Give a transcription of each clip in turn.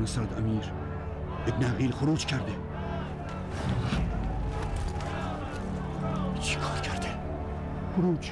سرد امیر، ابن عقیل خروج کرده. چی کار کرده؟ خروج.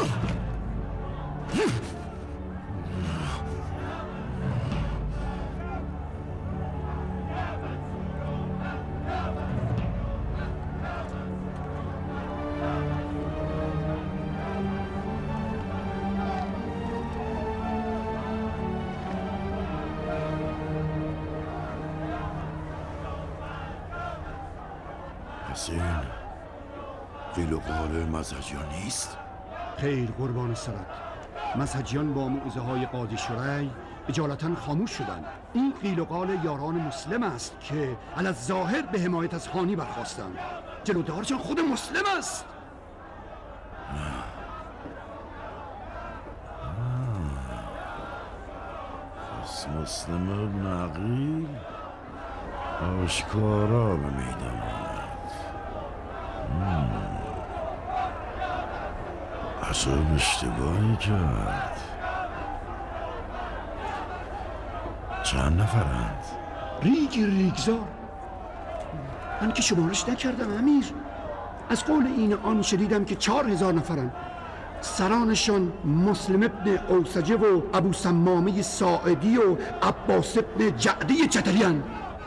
پس این قیل و قال مزهجیان نیست؟ خیر قربان سرت، مزهجیان با موعظه های قاضی شرعی اجالتا خاموش شدند. این قیل و قال یاران مسلم است که علی الظاهر به حمایت از خانی برخواستند. جلودارشان خود مسلم است. پس مسلم ابن عقیل آشکارا به میدان آمد. عجب اشتباهی کرد. چند نفرند؟ ریگزار. من که شمارش نکردم امیر. از قول این آن شدیدم که 4000 نفرند. سرانشان مسلم ابن اوسجه و ابو سمامه ساعدی و عباس ابن جعدی چتریان.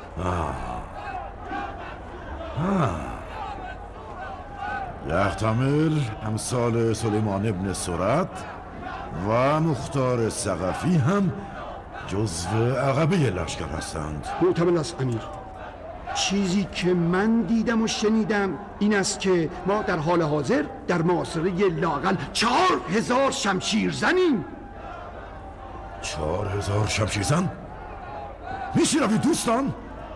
یحتمل امثال سلیمان ابن سرد و مختار ثقفی هم جزو عقبه لشکر هستند. محتمل است امیر. چیزی که من دیدم و شنیدم این است که ما در حال حاضر در محاصره لااقل 4000 شمشیر زنیم. 4000 شمشیرزن؟ میشنوید دوستان؟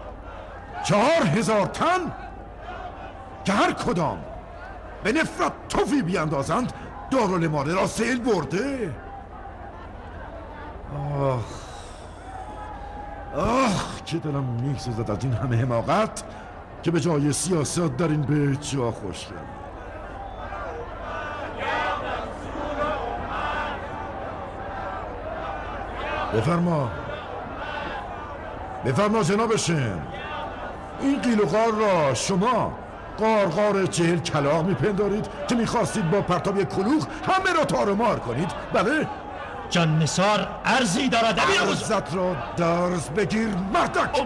4000 تن که هر کدام به نفرت توفی بیاندازند دارالمانه را سیل برده. آخ که دلم میسوزد از این همه حماقت که به جای سیاست در این بیت جا خوش کرد. بفرما جناب شم. این قیل و قال را شما قارقار 40 کلاغ میپندارید که میخواستید با پرتاب کلوخ همه را تارمار کنید؟ بله؟ جان نثار عرضی دارد. عرضت را درس بگیر مردک.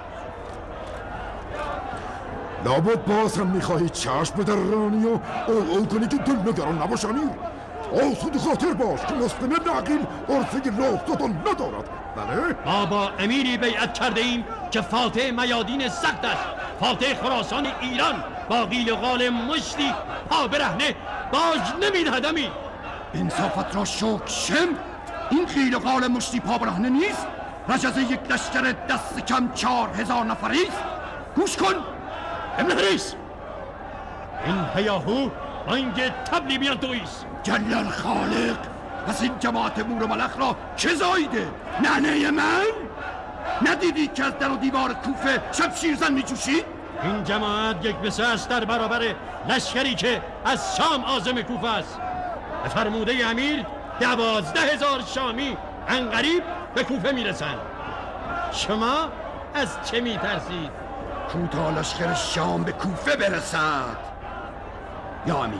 لابد باز هم میخواهی چشم در رانی و او کنی که دل نگران نباش امیر. آسود خاطر باش که مسلم ابن عقیل عرصه لحظتان ندارد. بله؟ ما با امیری بیعت کرده ایم که فاتح میادین سخت است، فاتح خراسان ایران. با قیل و قال مشتی پا برهنه باج نمیدهد امیر. انصافت را شکر شم. این قیل و قال مشتی پا برهنه نیست. رجز یک لشکر دست کم 4000 نفری است. گوش کن ابن حریس. این هیاهو بانگ تبلی میان تویست. جل الخالق، پس این جماعت مور و ملخ را که زایده؟ ننه من؟ ندیدی که از در و دیوار کوفه شمشیرزن می جوشید؟ این جماعت یک بسه است در برابر لشکری که از شام عازم کوفه است. به فرموده امیر 12000 شامی عنقریب به کوفه میرسند. شما از چه میترسید؟ کوتا لشکر شام به کوفه برسد. یا امیر،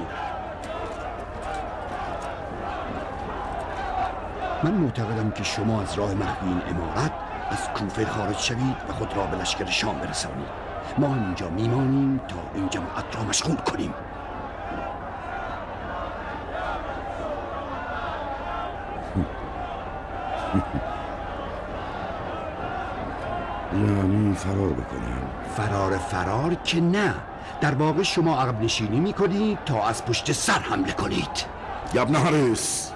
من معتقدم که شما از راه محوی این امارت از کوفه خارج شوید و خود را به لشکر شام برسانید. ما هم اینجا میمانیم تا این جماعت را مشغول کنیم. یعنی فرار بکنیم؟ فرار که نه. در واقع شما عقب نشینی میکنید تا از پشت سر حمله کنید. ابن حریس،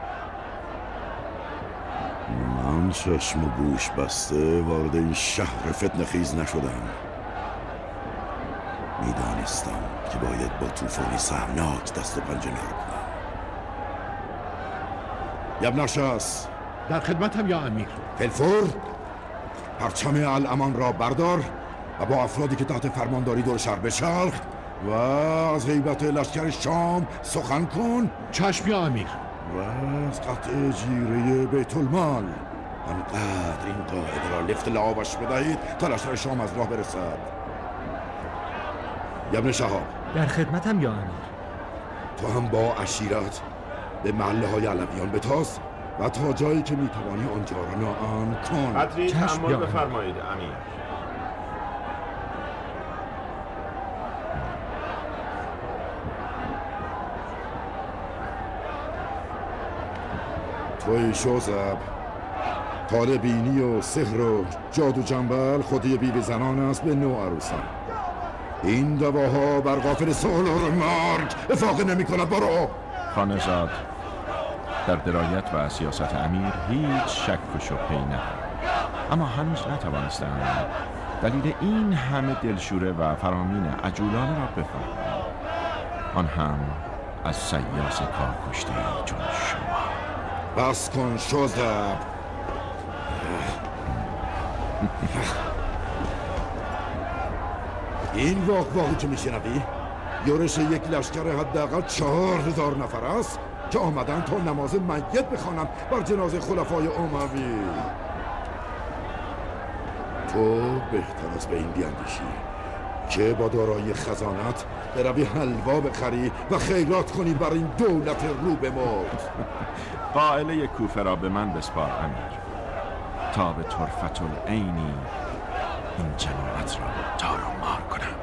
من چشم و گوش بسته وارد این شهر فتنه خیز نشدم. میدانستم که باید با طوفانی سهمناک دست و پنجه نرم کنم. ابن ارشس، در خدمتم یا امیر. فلفور، پرچم الامان را بردار و با افرادی که تحت فرمانداری دور شهر بچرخ و از هیبت لشکر شام سخن کن. چشم یا امیر. و از قطع جیره بیت المال آنقدر این قاعده را لفت لعابش بدهید تا لشکر شام از راه برسد. ابن شهاب، در خدمتم یا امیر. تو هم با عشیرت به محله های علویان بتاز و تا جایی که میتوانی آنجا را ناامن کن. قدری چشم تحمل یا بفرمایید امیر. توی شوزب، کار بینی و سحر و جادو جنبل خودی بیوی زنان است به نوع عروسان. این دواها بر غافل سالار مرگ افاقه نمی کند. برو. خانزاد، در درایت و سیاست امیر هیچ شک و شبهه‌ای ندارم، اما هنوز نتوانستم دلیل این همه دلشوره و فرامین عجولانه را بفهمم، آن هم از سیاس کارکشته چون شما. بس کن شوزب. این واقعی که میشنوی یورش یک لشکر حداقل 4000 نفر است که آمدن تا نماز میت بخوانند بر جنازه خلفای اموی. تو بهتر از به این بیاندیشی که با دارایی خزانت بروی حلوا بخری و خیرات کنی بر این دولت رو به موت. قائله کوفه را به من بسپار امیر، تا به طرفت العینی این جماعت را تار و مار کنم.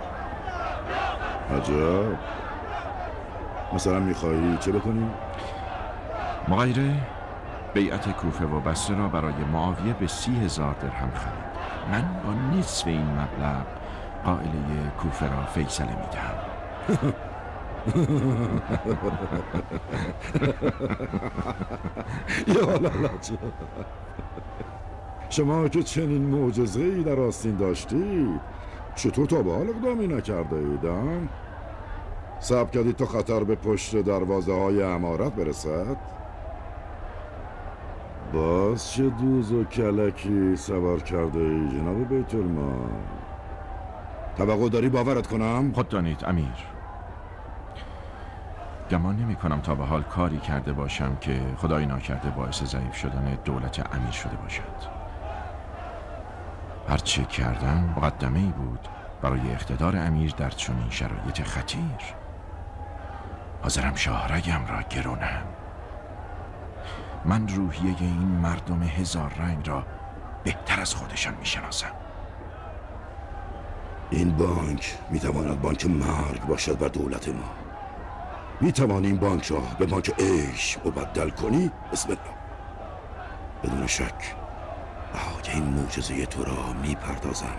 عجب. مثلا میخوایی چه بکنی؟ مغیره بیعت کوفه و بصره را برای معاویه به 30,000 درهم خرید. من با نصف این مبلغ قائله کوفه را فیصله میدهم. یا شما که چنین معجزه‌ای در آستین داشتید چطور تا به حال اقدامی نکرده ایدم؟ صبر کردید تا خطر به پشت دروازه های امارت برسد؟ باز چه دوز و کلکی سوار کرده ای جناب بیت المال؟ توقع داری باورت کنم؟ خود دانید امیر، گمان نمی کنم تا به حال کاری کرده باشم که خدای ناکرده باعث ضعیف شدن دولت امیر شده باشد. هرچه کردم مقدمه‌ای بود برای اقتدار امیر در چنین شرایط خطیر. حاضرم شاهرگم را گرونم. من روحیه این مردم هزار رنگ را بهتر از خودشان میشناسم. این بانک میتواند بانک مرگ باشد بر دولت ما. میتوانی این بانک را به بانک عیش مبدل کنی؟ بسم الله. بدون شک بهای این معجزه تو را میپردازم.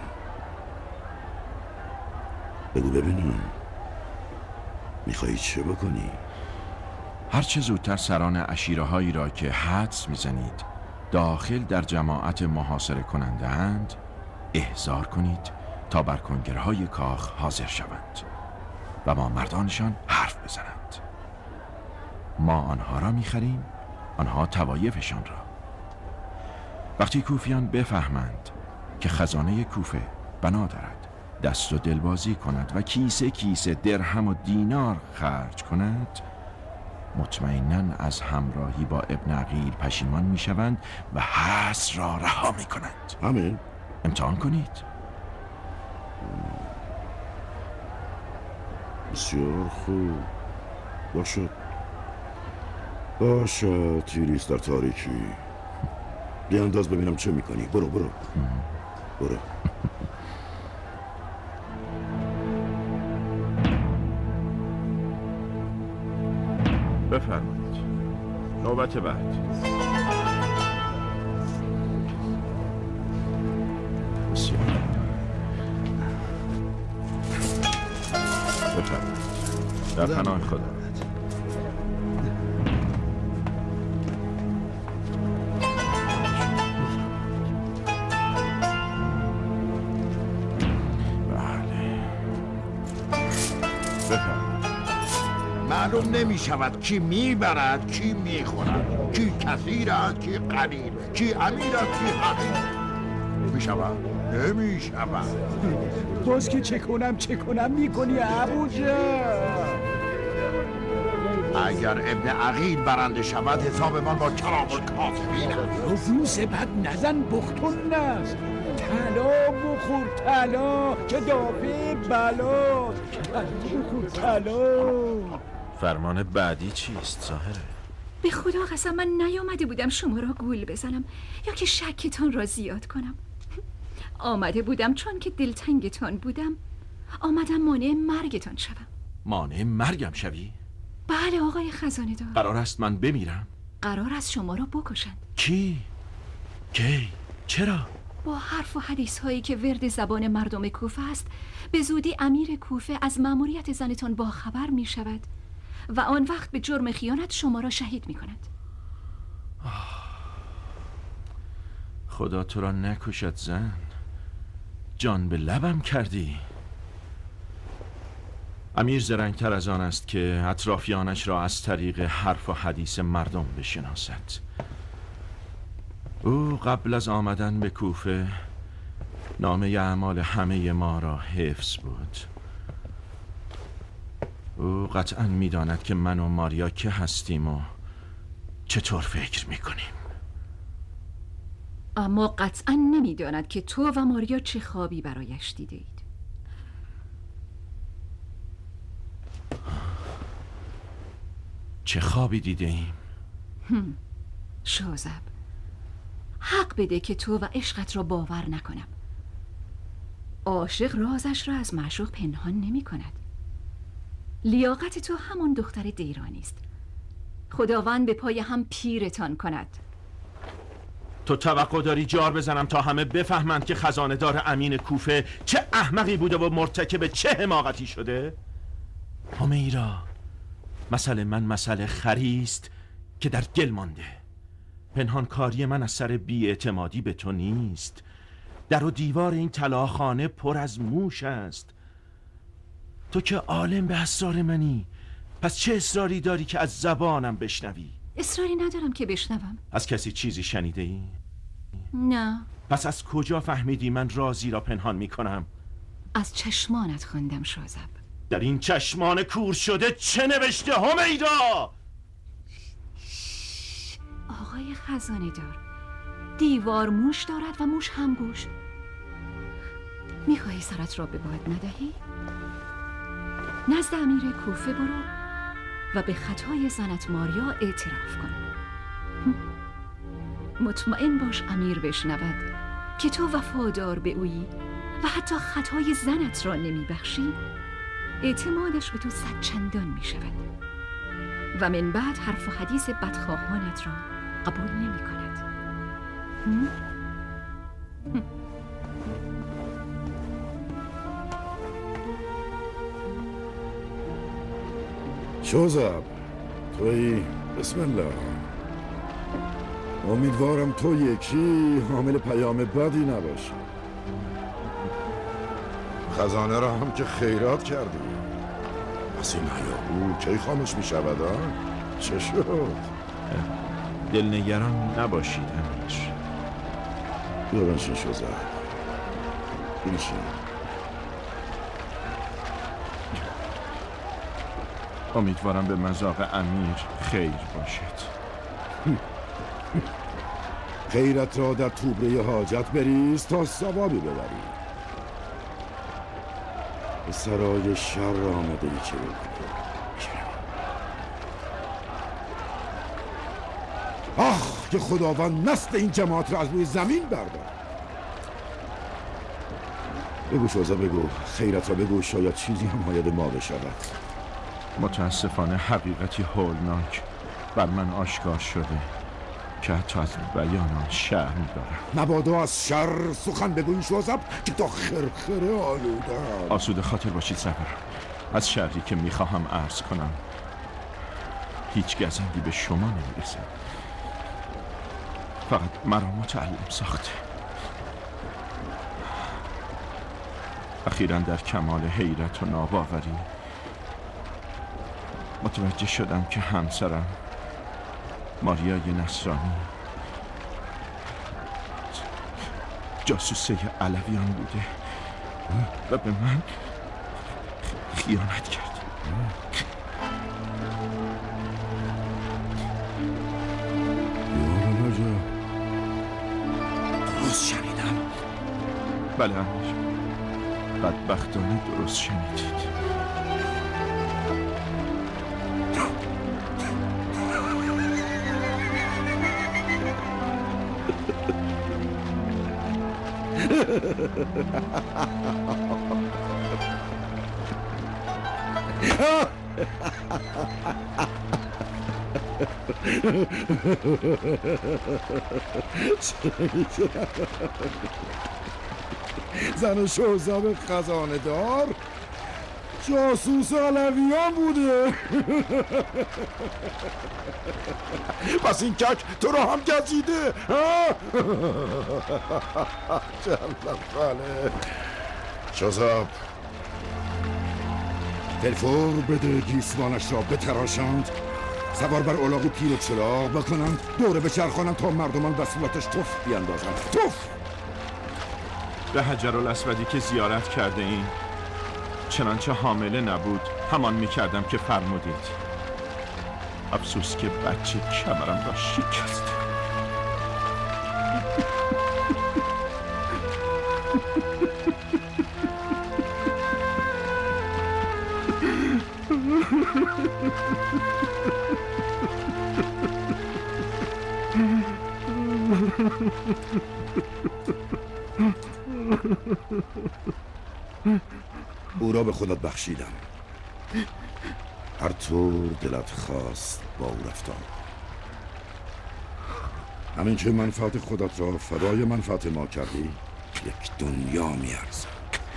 بگو ببینم میخوایی چه بکنی؟ هرچه زودتر سران عشیره هایی را که حدس میزنید داخل در جماعت محاصره کننده اند احضار کنید تا بر کنگرهای کاخ حاضر شوند و با مردانشان حرف بزنند. ما آنها را میخریم، آنها توایفشان را. وقتی کوفیان بفهمند که خزانه کوفه بنا دارد دست و دلبازی کند و کیسه کیسه درهم و دینار خرج کند، مطمئناً از همراهی با ابن عقیل پشیمان میشوند و حصر را رها میکنند. همین؟ امتحان کنید. بسیار خوب. باشد تیریست در تاریکی. بیانداز ببینم چه میکنی. برو برو. بفرمایید. نوبت بعد. بسیار بفرمایید. در پناه خدا. معلوم نمی شود کی می برد کی می خورد، کی کثیر است کی قلیل، کی امیر است کی حقیر. می شود نمی شود. باز که چه کنم میکنی ابوجا؟ اگر ابن عقیل برنده شود حسابمان با کرام الکاتبین است. روز بد نزن بختون است. طلا بخور طلا که دافع بلا. طلا بخور طلا. فرمان بعدی چیست ظاهره؟ به خدا قسم من نیامده بودم شما را گول بزنم یا که شکتان را زیاد کنم. آمده بودم چون که دلتنگتان بودم. آمدم مانع مرگتان شوم. مانع مرگم شوی؟ بله آقای خزانه دار. قرار است من بمیرم؟ قرار است شما را بکشند. کی؟ کی؟ چرا؟ با حرف و حدیث هایی که ورد زبان مردم کوفه است به زودی امیر کوفه از مأموریت زنتان با خبر می شود و آن وقت به جرم خیانت شما را شهید می کند. خدا تو را نکشد زن. جان به لبم کردی. امیر زرنگتر از آن است که اطرافیانش را از طریق حرف و حدیث مردم بشناسد. او قبل از آمدن به کوفه نامه اعمال همه ما را حفظ بود. او قطعا می‌داند که من و ماریا که هستیم و چطور فکر می‌کنیم. اما قطعا نمی‌داند که تو و ماریا چه خوابی برایش دیده اید. چه خوابی دیده ایم؟ شوزب، حق بده که تو و عشقت را باور نکنم. عاشق رازش را از معشوق پنهان نمی کند. لیاقت تو همون دختر دیرانی است. خداوند به پای هم پیرتان کند. تو توقع داری جار بزنم تا همه بفهمند که خزانه دار امین کوفه چه احمقی بوده و مرتکب چه حماقتی شده؟ همیرا، مسئله من مسئله خریست که در گل مانده. پنهانکاری من از سر بی‌اعتمادی به تو نیست. در و دیوار این طلاخانه پر از موش است. تو که عالم به اسرار منی، پس چه اصراری داری که از زبانم بشنوی؟ اصراری ندارم که بشنوم. از کسی چیزی شنیده ای؟ نه. پس از کجا فهمیدی من رازی را پنهان می کنم؟ از چشمانت خواندم شوزب. در این چشمان کور شده چه نوشته همیرا؟ آقای خزانه دار، دیوار موش دارد و موش هم گوش. میخواهی سرت را به باد ندهی؟ نزد امیر کوفه برو و به خطای زنت ماریا اعتراف کن. مطمئن باش امیر بشنود که تو وفادار به اویی و حتی خطای زنت را نمیبخشی. اعتمادش به تو 100 چندان می شود و من بعد حرف و حدیث بدخواهانت را قبول نمی کند. شوزب، توی بسم الله. امیدوارم تو یکی حامل پیام بدی نباشی. خزانه را هم که خیرات کردی. از این هیاهو کی خاموش می شود ها؟ چه شد؟ دلنگران نباشید امیر. بیا بنشین شوزب، بنشین. امیدوارم به مذاق امیر خیر باشد. خیرت را در توبره حاجت بریز تا ثوابی ببری. به سرای شر آمده ای چه بکنی؟ آخ که خداوند نسل این جماعت را از روی زمین بردار. بگو شوزا، بگو خیرت را بگو، شاید چیزی هم باید ما بشود. متاسفانه حقیقتی هولناک بر من آشکار شده که حتی از بیان آن شرم دارم. مبادا از شر سخن بگویی شوزب که تا خرخره آلودم. آسوده خاطر باشید صبر. از شرری که میخواهم عرض کنم هیچ گزندی به شما نمیرسه. فقط مرا متعلم ساخته. اخیراً در کمال حیرت و ناباوری متوجه شدم که همسرم ماریای نصرانی جاسوسه علویان بوده و به من خیانت کرد. بله امیر، بدبختانه درست شنیدید. زن شوزاب خزانه دار جاسوس علویان بوده. پس این کک تو رو هم گزیده. جلال شوزاب تلفور بده گیسوانش را بتراشند، سوار بر الاغ پیر چراغ بکنند، دوره بچرخانند تا مردمان به صورتش تف بیندازند. تف! به حجر الاسودی که زیارت کرده این چنانچه حامله نبود همان میکردم که فرمودید. افسوس که بچه کمرم را شکست. او را به خودت بخشیدم، هر طور دلت خواست با او رفتار. همین که منفعت خودت را فدای منفعت ما کردی یک دنیا میارزد.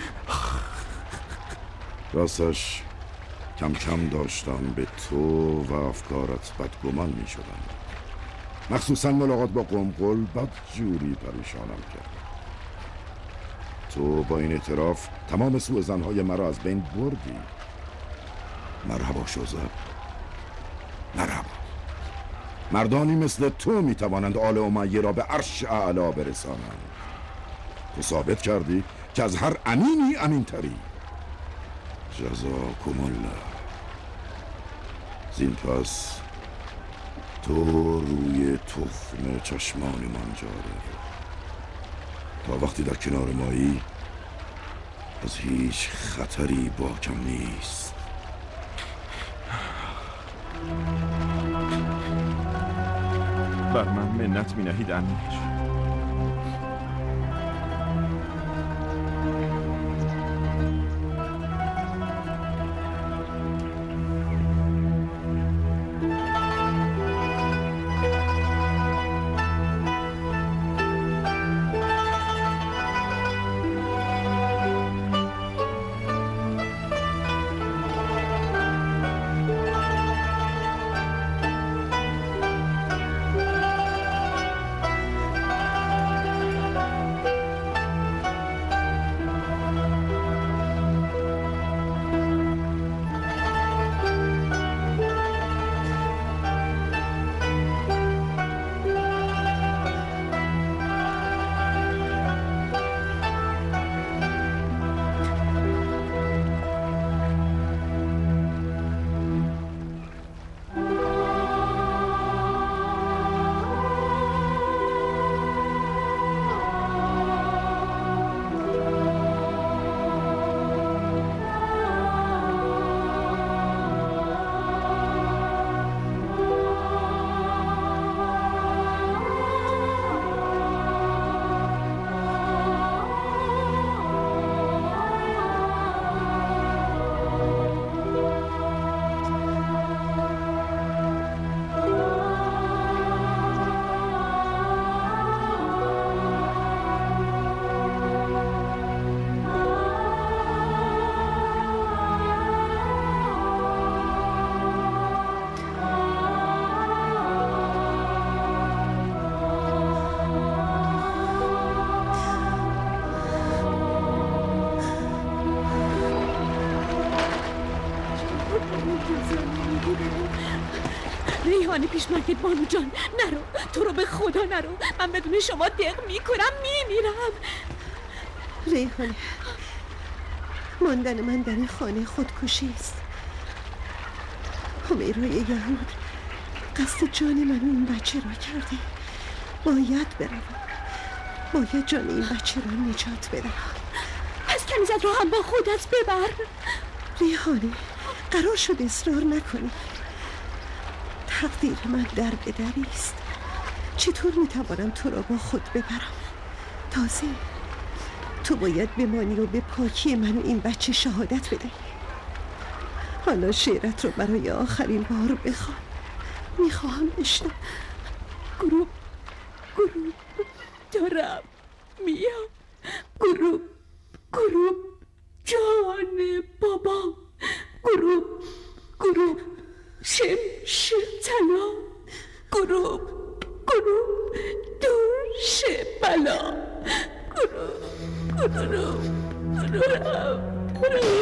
راستش کم کم داشتم به تو و افکارت بدگمان می شدم، مخصوصا ملاقات با قمقل بد جوری پریشانم کرد. تو با این اعتراف تمام سوء ظنهای مرا از بین بردی. مرحبا شوزاب، مرحبا. مردانی مثل تو می توانند آل امیه را به عرش اعلا برسانند. تو ثابت کردی که از هر امینی امین تری. جزاکم الله. زین پس تو روی تخم چشمان من جاره، تا وقتی در کنار مایی از هیچ خطری باکم نیست. بر من منت می نهید امیر. ریحانه پیشمرگت بانو جان، نرو، تو رو به خدا نرو. من بدون شما دق میکنم، میمیرم. ریحانه، ماندن من در این خانه خودکشی است. همیرای یهود قصد جان من و این بچه را کرده. باید بروم، باید جان این بچه را نجات بدم. پس کنیزت رو هم با خودت ببر. ریحانه قرار شد اصرار نکنی. تقدیر من در به دری است. چطور میتوانم تو را با خود ببرم؟ تازه تو باید بمانی و به پاکی من و این بچه شهادت بدهی. حالا شعرت رو برای آخرین بار بخوان. میخواهم بشنوم. گروب دارم میام. گروب جان بابا. گروب شمش طلا. گروب دوش بلا. گروب